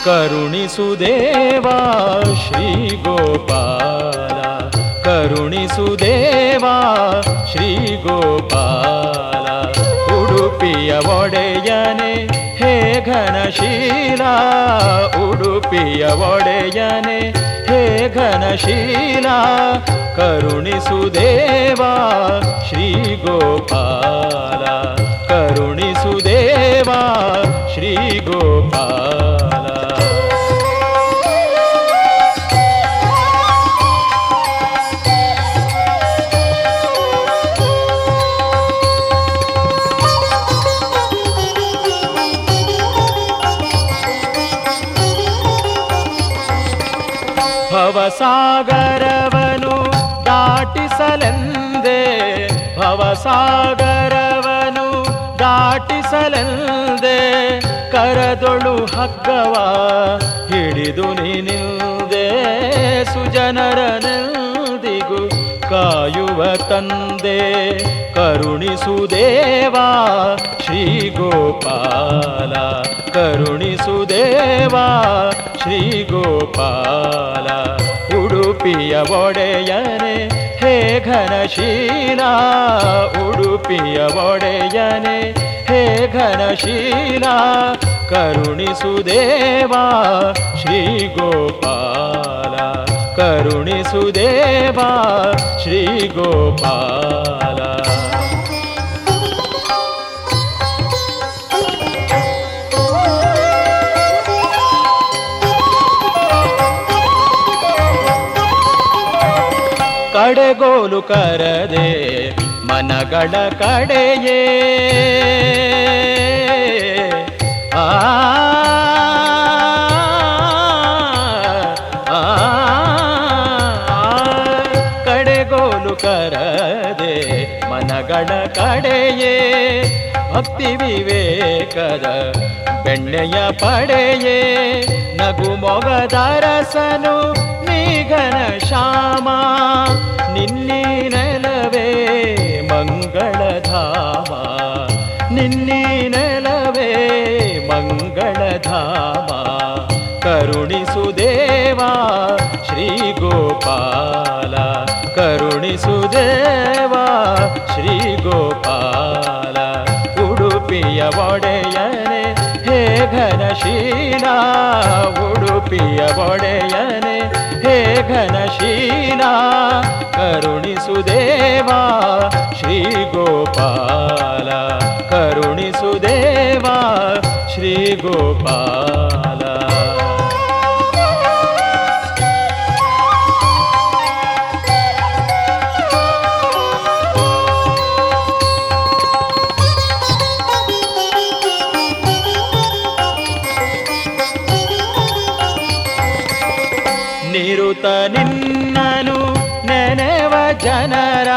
ಕರುಣಿಸುದೇವಾ ಶ್ರೀ ಗೋಪಾಲ ಕರುಣಿಸುದೇವಾ ಶ್ರೀ ಗೋಪಾಲ ಉಡುಪಿಯ ಒಡೆಯನೆ ಹೇ ಘನಶೀಲ ಉಡುಪಿಯ ಒಡೆಯನೆ ಹೇ ಘನಶೀಲ ಕರುಣಿಸುದೇವಾ ಶ್ರೀ ಗೋಪಾಲ ಕರುಣಿಸುದೇವಾ ಶ್ರೀ ಗೋಪಾಲ ಭವಸಾಗರವನು ದಾಟಿಸಲೆಂದೇ ಭವಸಾಗರವನು ದಾಟಿಸಲೆಂದೇ ಕರದೊಳು ಹಗ್ಗವ ಹಿಡಿದು ನಿನಿಲ್ದೆ ಸುಜನರನೆಂದಿಗೂ ಕಾಯುವ ತಂದೆ ಕರುಣಿಸುದೇವಾ ಶ್ರೀ ಗೋಪಾಲ ಕರುಣಿಸುದೇವಾ ಶ್ರೀ ಗೋಪಾಲ ಉಡುಪಿಯ ಒಡೆಯನೆ ಹೇ ಘನಶೀಲ ಉಡುಪಿಯ ಒಡೆಯನೆ ಹೇ ಘನಶೀಲ ಕರುಣಿಸುದೇವಾ ಶ್ರೀ ಗೋಪಾಲ ಕರುಣಿಸುದೇವಾ ಶ್ರೀ ಗೋಪಾಲ ಕಡೆಗೋಲು ಕರದೆ ಮನಗಳ ಕಡೆಯೇ ಕಡೆಗೋಲು ಕರದೆ ಮನಗಳ ಕಡೆಯೇ ಭಕ್ತಿ ವಿವೇಕದ ಬೆಣ್ಣೆಯ ಪಡೆಯೇ ನಗು ಮೊಗದರಸನು ನೀಘನ ಶ್ಯಾಮ ನಿನ್ನೀ ನೆಲವೇ ಮಂಗಳಧಾಮ ನಿನ್ನೀ ನೆಲವೇ ಮಂಗಳಧಾಮ ಕರುಣಿಸುದೇವಾ ಶ್ರೀ ಗೋಪಾಲ ಕರುಣಿಸುದೇವಾ ಶ್ರೀ ಗೋಪಾಲ ಉಡುಪಿಯ ಒಡೆಯನೆ ಹೇ ಘನಶೀಲ ಉಡುಪಿಯ ಒಡೆಯನೆ ಹೇ ಘನಶೀಲ ಕರುಣಿಸುದೇವಾ ಶ್ರೀ ಗೋಪಾಲ ಕರುಣಿಸುದೇವಾ ಶ್ರೀ ಗೋಪಾಲ ನಿರುತ ನಿನ್ನನು ನೆನೆವ ಜನರ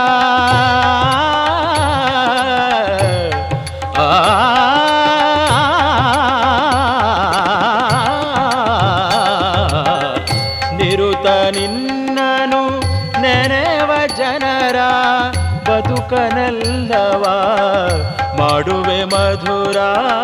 ನಿರುತ ನಿನ್ನನು ನೆನೆವ ಜನರ ಬದುಕನಲ್ಲವ ಮಾಡುವೆ ಮಧುರ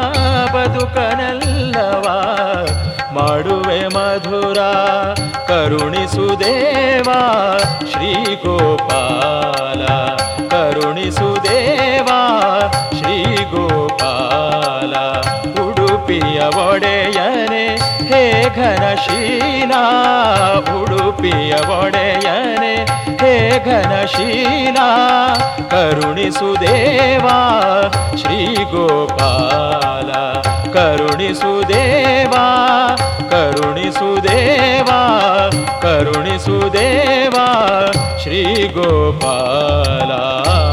ಬದುಕನಲ್ಲವ ಮಾಡುವೆ ಮಧುರ ಕರುಣಿಸುದೇವಾ ಶ್ರೀ ಗೋಪಾಲ ಕರುಣಿಸುದೇವಾ ಶ್ರೀ ಗೋಪಾಲ ಉಡುಪಿಯ ಒಡೆಯನೆ ಹೇ ಘನಶೀಲ ಉಡುಪಿಯ ಒಡೆಯನೆ ಹೇ ಘನಶೀಲ ಕರುಣಿಸುದೇವಾ ಶ್ರೀ ಗೋಪಾಲ ಕರುಣಿಸುದೇವಾ ಕರುಣಿಸುದೇವಾ ಕರುಣಿಸುದೇವಾ ಶ್ರೀ ಗೋಪಾಲ